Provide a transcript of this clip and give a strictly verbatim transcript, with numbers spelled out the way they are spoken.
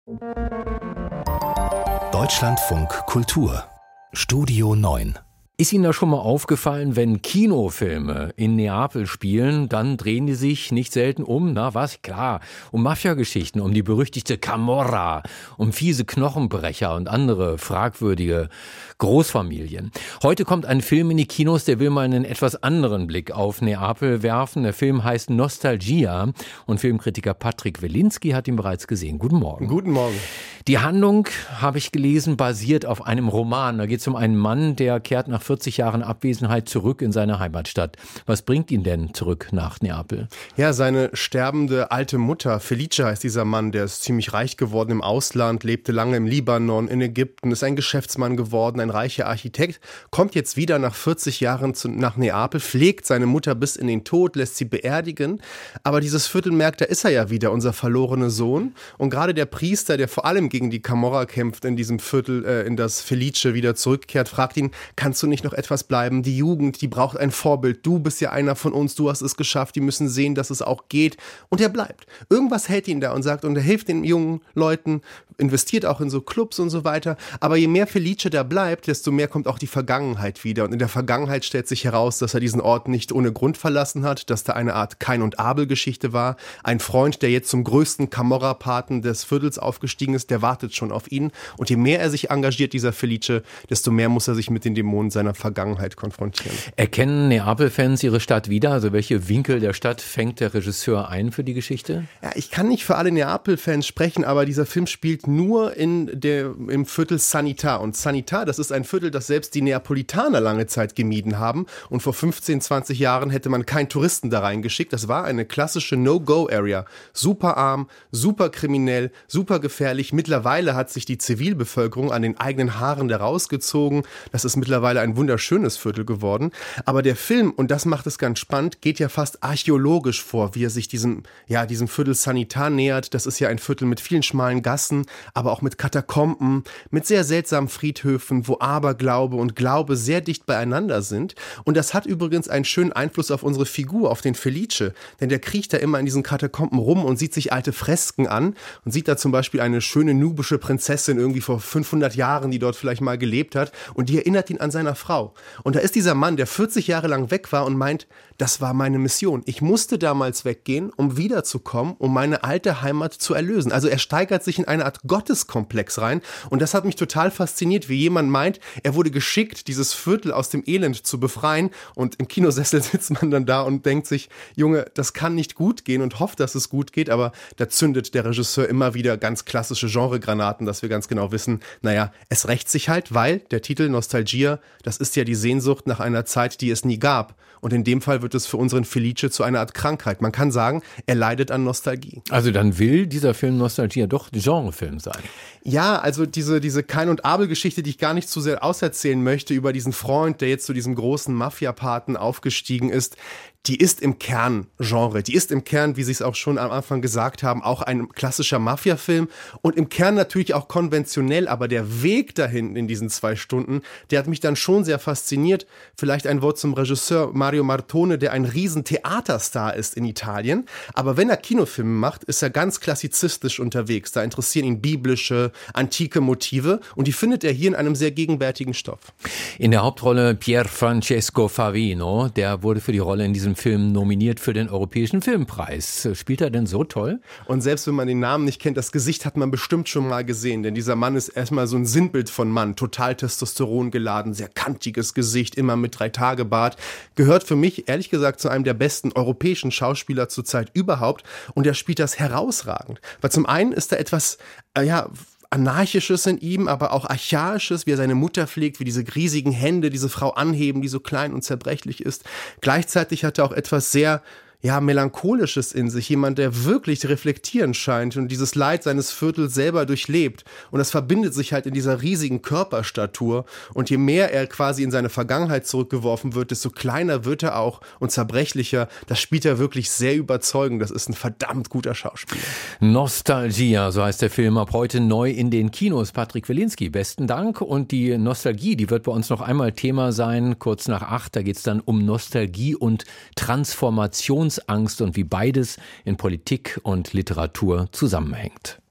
Deutschlandfunk Kultur Studio neun. Ist Ihnen da schon mal aufgefallen, wenn Kinofilme in Neapel spielen, dann drehen die sich nicht selten um, na was, klar, um Mafia-Geschichten, um die berüchtigte Camorra, um fiese Knochenbrecher und andere fragwürdige Großfamilien. Heute kommt ein Film in die Kinos, der will mal einen etwas anderen Blick auf Neapel werfen. Der Film heißt Nostalgia und Filmkritiker Patrick Welinski hat ihn bereits gesehen. Guten Morgen. Guten Morgen. Die Handlung, habe ich gelesen, basiert auf einem Roman. Da geht es um einen Mann, der kehrt nach vierzig Jahren Abwesenheit zurück in seine Heimatstadt. Was bringt ihn denn zurück nach Neapel? Ja, seine sterbende alte Mutter, Felice heißt dieser Mann, der ist ziemlich reich geworden im Ausland, lebte lange im Libanon, in Ägypten, ist ein Geschäftsmann geworden, ein reicher Architekt, kommt jetzt wieder nach vierzig Jahren zu, nach Neapel, pflegt seine Mutter bis in den Tod, lässt sie beerdigen, aber dieses Viertel merkt, da ist er ja wieder, unser verlorener Sohn, und gerade der Priester, der vor allem gegen die Camorra kämpft in diesem Viertel, äh, in das Felice wieder zurückkehrt, fragt ihn, kannst du nicht noch etwas bleiben? Die Jugend, die braucht ein Vorbild. Du bist ja einer von uns, du hast es geschafft, die müssen sehen, dass es auch geht. Und er bleibt. Irgendwas hält ihn da und sagt, und er hilft den jungen Leuten, investiert auch in so Clubs und so weiter. Aber je mehr Felice da bleibt, desto mehr kommt auch die Vergangenheit wieder. Und in der Vergangenheit stellt sich heraus, dass er diesen Ort nicht ohne Grund verlassen hat, dass da eine Art Kain- und Abel-Geschichte war. Ein Freund, der jetzt zum größten Camorra-Paten des Viertels aufgestiegen ist, der wartet schon auf ihn. Und je mehr er sich engagiert, dieser Felice, desto mehr muss er sich mit den Dämonen seiner Vergangenheit konfrontieren. Erkennen Neapel-Fans ihre Stadt wieder? Also welche Winkel der Stadt fängt der Regisseur ein für die Geschichte? Ja, ich kann nicht für alle Neapel-Fans sprechen, aber dieser Film spielt nur in der, im Viertel Sanitar. Und Sanitar, das ist ein Viertel, das selbst die Neapolitaner lange Zeit gemieden haben. Und vor fünfzehn, zwanzig Jahren hätte man keinen Touristen da reingeschickt. Das war eine klassische No-Go-Area. Super arm, super kriminell, super gefährlich. Mittlerweile hat sich die Zivilbevölkerung an den eigenen Haaren da rausgezogen. Das ist mittlerweile ein wunderschönes Viertel geworden. Aber der Film, und das macht es ganz spannend, geht ja fast archäologisch vor, wie er sich diesem, ja, diesem Viertel Sanitar nähert. Das ist ja ein Viertel mit vielen schmalen Gassen, aber auch mit Katakomben, mit sehr seltsamen Friedhöfen, wo Aberglaube und Glaube sehr dicht beieinander sind. Und das hat übrigens einen schönen Einfluss auf unsere Figur, auf den Felice. Denn der kriecht da immer in diesen Katakomben rum und sieht sich alte Fresken an und sieht da zum Beispiel eine schöne nubische Prinzessin irgendwie vor fünfhundert Jahren, die dort vielleicht mal gelebt hat. Und die erinnert ihn an seiner Frau. Und da ist dieser Mann, der vierzig Jahre lang weg war und meint, das war meine Mission. Ich musste damals weggehen, um wiederzukommen, um meine alte Heimat zu erlösen. Also er steigert sich in eine Art Gotteskomplex rein. Und das hat mich total fasziniert, wie jemand meint, er wurde geschickt, dieses Viertel aus dem Elend zu befreien. Und im Kinosessel sitzt man dann da und denkt sich, Junge, das kann nicht gut gehen, und hofft, dass es gut geht. Aber da zündet der Regisseur immer wieder ganz klassische Genregranaten, dass wir ganz genau wissen, naja, es rächt sich halt, weil der Titel Nostalgia, das ist ja die Sehnsucht nach einer Zeit, die es nie gab. Und in dem Fall wird es für unseren Felice zu einer Art Krankheit. Man kann sagen, er leidet an Nostalgie. Also dann will dieser Film Nostalgia doch Genrefilm sein. Ja, also diese, diese Kain- und Abel-Geschichte, die ich gar nicht zu sehr auserzählen möchte, über diesen Freund, der jetzt zu diesem großen Mafia-Paten aufgestiegen ist, die ist im Kern Genre. Die ist im Kern, wie Sie es auch schon am Anfang gesagt haben, auch ein klassischer Mafia-Film und im Kern natürlich auch konventionell, aber der Weg dahin in diesen zwei Stunden, der hat mich dann schon sehr fasziniert. Vielleicht ein Wort zum Regisseur Mario Martone, der ein riesen Theaterstar ist in Italien, aber wenn er Kinofilme macht, ist er ganz klassizistisch unterwegs. Da interessieren ihn biblische, antike Motive und die findet er hier in einem sehr gegenwärtigen Stoff. In der Hauptrolle Pier Francesco Favino, der wurde für die Rolle in diesem Film nominiert für den Europäischen Filmpreis. Spielt er denn so toll? Und selbst wenn man den Namen nicht kennt, das Gesicht hat man bestimmt schon mal gesehen, denn dieser Mann ist erstmal so ein Sinnbild von Mann, total Testosteron geladen, sehr kantiges Gesicht, immer mit Drei-Tage-Bart, gehört für mich ehrlich gesagt zu einem der besten europäischen Schauspieler zurzeit überhaupt und er spielt das herausragend, weil zum einen ist da etwas, äh, ja, Anarchisches in ihm, aber auch Archaisches, wie er seine Mutter pflegt, wie diese riesigen Hände diese Frau anheben, die so klein und zerbrechlich ist. Gleichzeitig hat er auch etwas sehr ja, Melancholisches in sich, jemand, der wirklich reflektieren scheint und dieses Leid seines Viertels selber durchlebt. Und das verbindet sich halt in dieser riesigen Körperstatur. Und je mehr er quasi in seine Vergangenheit zurückgeworfen wird, desto kleiner wird er auch und zerbrechlicher. Das spielt er wirklich sehr überzeugend. Das ist ein verdammt guter Schauspieler. Nostalgia, so heißt der Film, ab heute neu in den Kinos. Patrick Welinski, besten Dank. Und die Nostalgie, die wird bei uns noch einmal Thema sein, kurz nach acht. Da geht es dann um Nostalgie und Transformation. Angst und wie beides in Politik und Literatur zusammenhängt.